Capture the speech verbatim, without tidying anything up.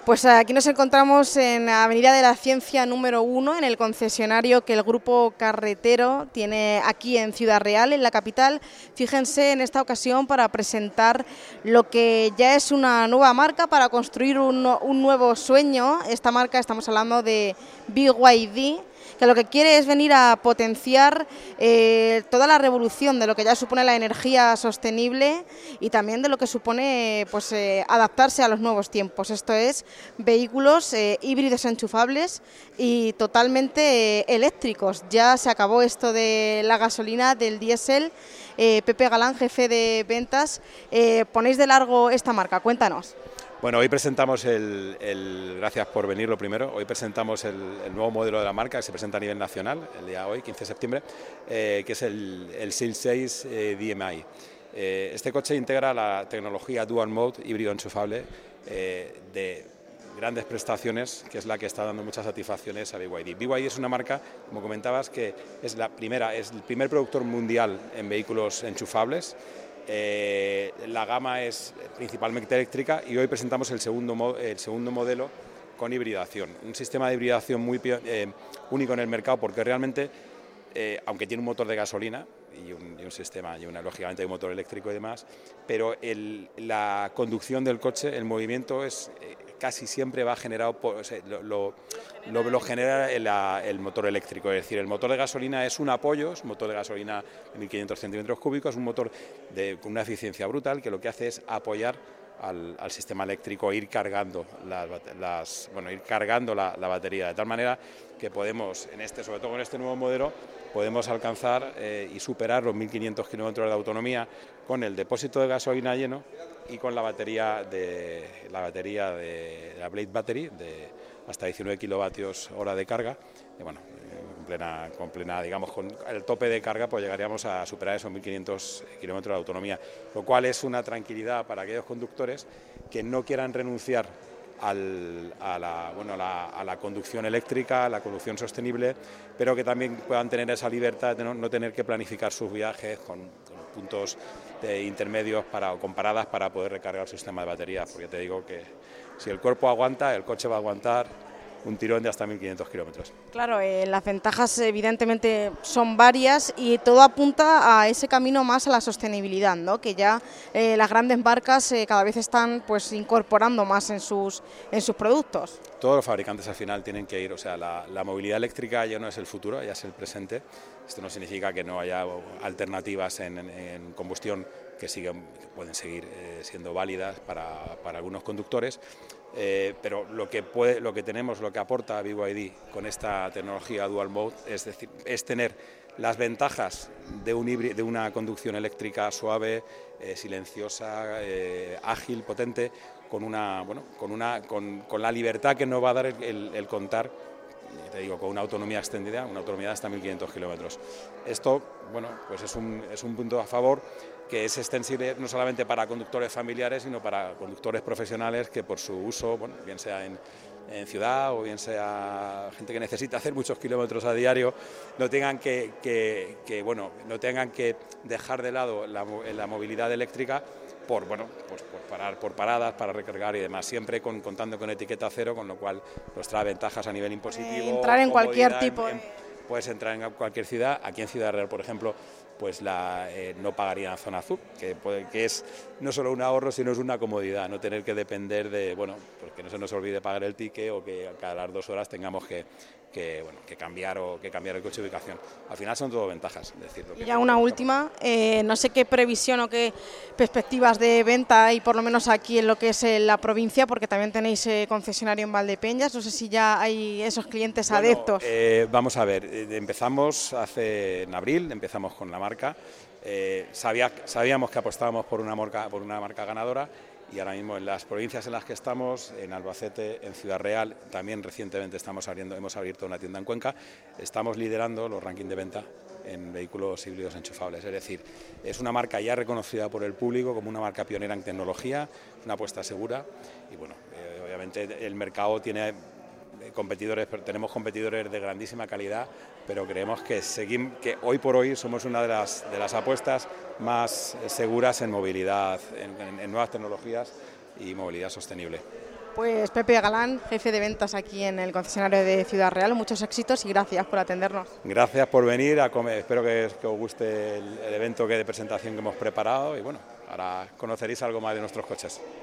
Pues aquí nos encontramos en Avenida de la Ciencia número uno, en el concesionario que el Grupo Carretero tiene aquí en Ciudad Real, en la capital. Fíjense en esta ocasión para presentar lo que ya es una nueva marca, para construir un, un nuevo sueño. Esta marca, estamos hablando de B Y D, que lo que quiere es venir a potenciar eh, toda la revolución de lo que ya supone la energía sostenible y también de lo que supone pues, eh, adaptarse a los nuevos tiempos. Esto es vehículos eh, híbridos enchufables y totalmente eh, eléctricos. Ya se acabó esto de la gasolina, del diésel. Eh, Pepe Galán, jefe de ventas, eh, ponéis de largo esta marca, cuéntanos. Bueno, hoy presentamos el, el, gracias por venir lo primero, hoy presentamos el, el nuevo modelo de la marca que se presenta a nivel nacional, el día de hoy, quince de septiembre, eh, que es el, el S I L seis eh, D M I. Eh, este coche integra la tecnología Dual Mode híbrido enchufable eh, de grandes prestaciones, que es la que está dando muchas satisfacciones a B Y D. B Y D es una marca, como comentabas, que es la primera, es el primer productor mundial en vehículos enchufables. Eh, la gama es principalmente eléctrica y hoy presentamos el segundo, el segundo modelo con hibridación, un sistema de hibridación muy eh, único en el mercado, porque realmente, eh, aunque tiene un motor de gasolina y un, y un sistema, y una, lógicamente hay un motor eléctrico y demás, pero el, la conducción del coche, el movimiento es eh, casi siempre va generado por, o sea, lo, lo, lo, lo genera el, el motor eléctrico, es decir, el motor de gasolina es un apoyo, es un motor de gasolina de mil quinientos centímetros cúbicos, un motor de, con una eficiencia brutal que lo que hace es apoyar al, al sistema eléctrico, ir cargando las, las bueno, ir cargando la, la batería, de tal manera que podemos, en este, sobre todo en este nuevo modelo, podemos alcanzar eh, y superar los mil quinientos kilómetros de autonomía con el depósito de gasolina lleno y con la batería de la batería de la Blade Battery de hasta diecinueve kilovatios hora de carga. Y bueno, con plena, con plena, digamos, con el tope de carga, pues llegaríamos a superar esos mil quinientos kilómetros de autonomía, lo cual es una tranquilidad para aquellos conductores que no quieran renunciar Al, a, la, bueno, la, a la conducción eléctrica, a la conducción sostenible, pero que también puedan tener esa libertad de no, no tener que planificar sus viajes con, con puntos de intermedios para, o con paradas para poder recargar el sistema de baterías, porque te digo que si el cuerpo aguanta, el coche va a aguantar un tirón de hasta mil quinientos kilómetros. Claro, eh, las ventajas evidentemente son varias y todo apunta a ese camino más a la sostenibilidad, ¿no? Que ya eh, las grandes marcas eh, cada vez están pues incorporando más en sus, en sus productos. Todos los fabricantes al final tienen que ir, o sea, la, la movilidad eléctrica ya no es el futuro, ya es el presente. Esto no significa que no haya alternativas en, en, en combustión que, siguen, que pueden seguir eh, siendo válidas para, para algunos conductores. Eh, pero lo que, puede, lo que tenemos, lo que aporta B Y D con esta tecnología Dual Mode, es decir, es tener las ventajas de, un híbrido, de una conducción eléctrica suave, eh, silenciosa, eh, ágil, potente, con una, bueno, con una, con, con la libertad que nos va a dar el, el, el contar, te digo, con una autonomía extendida, una autonomía de hasta mil quinientos kilómetros. Esto, bueno, pues es un, es un punto a favor, que es extensible no solamente para conductores familiares, sino para conductores profesionales que por su uso, bueno, bien sea en, en ciudad o bien sea gente que necesita hacer muchos kilómetros a diario, no tengan que, que, que, bueno, no tengan que dejar de lado la, la movilidad eléctrica por, bueno, pues por, parar, por paradas, para recargar y demás, siempre con, contando con etiqueta cero, con lo cual nos trae ventajas a nivel impositivo. Eh, entrar en cualquier tipo de... En, en, puedes entrar en cualquier ciudad, aquí en Ciudad Real, por ejemplo, pues la, eh, no pagaría en zona azul, que, puede, que es no solo un ahorro, sino es una comodidad, no tener que depender de, bueno, pues que no se nos olvide pagar el ticket o que cada las dos horas tengamos que, que, bueno, que cambiar o que cambiar el coche de ubicación. Al final son todo ventajas. Es decir, lo que y ya una última, eh, no sé qué previsión o qué perspectivas de venta hay, por lo menos aquí en lo que es eh, la provincia, porque también tenéis eh, concesionario en Valdepeñas, no sé si ya hay esos clientes bueno, adeptos. Eh, vamos a ver, eh, empezamos hace en abril, empezamos con la marca, eh, sabía, sabíamos que apostábamos por una, marca, por una marca ganadora. Y ahora mismo en las provincias en las que estamos, en Albacete, en Ciudad Real, también recientemente estamos abriendo, hemos abierto una tienda en Cuenca, estamos liderando los rankings de venta en vehículos híbridos enchufables. Es decir, es una marca ya reconocida por el público como una marca pionera en tecnología, una apuesta segura y bueno, eh, obviamente el mercado tiene competidores, tenemos competidores de grandísima calidad, pero creemos que, seguimos, que hoy por hoy somos una de las, de las apuestas más seguras en movilidad, en, en, en nuevas tecnologías y movilidad sostenible. Pues Pepe Galán, jefe de ventas aquí en el concesionario de Ciudad Real, muchos éxitos y gracias por atendernos. Gracias por venir a comer, espero que, que os guste el, el evento que de presentación que hemos preparado y bueno, ahora conoceréis algo más de nuestros coches.